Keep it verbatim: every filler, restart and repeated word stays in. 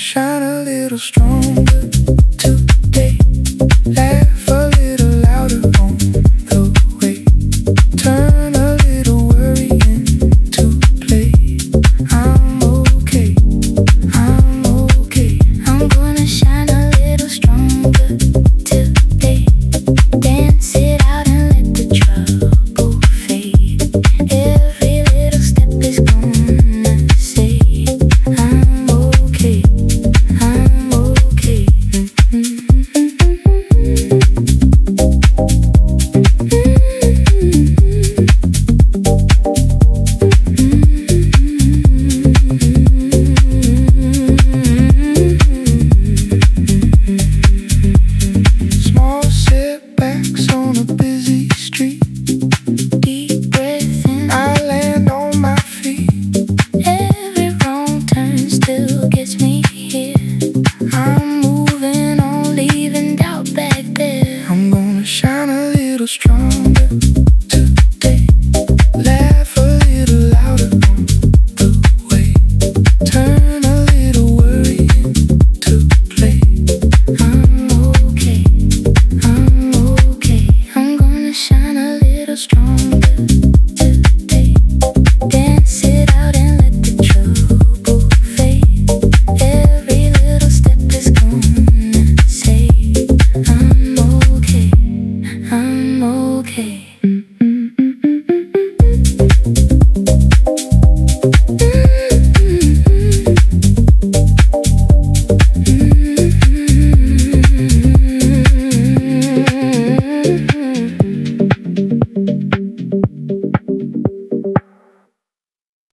shine a little stronger today. Laugh a little louder on the way. Turn a little worry into play. I'm okay, I'm okay. I'm gonna shine a little stronger today. Dance it out and let the trouble fade. Every little step is gonna say I'm okay, I'm okay. Small setbacks on a busy street. Deep breath in. I land on my feet. Every wrong turn still gets me here. I'm moving on, leaving doubt back there. I'm gonna shine a little stronger today. Laugh a little louder on the way. Turn a little worry into play. I'm okay, I'm okay. I'm gonna shine a little stronger today. Dance it out and let the trouble fade. Every little step is gonna say I'm okay, I'm okay.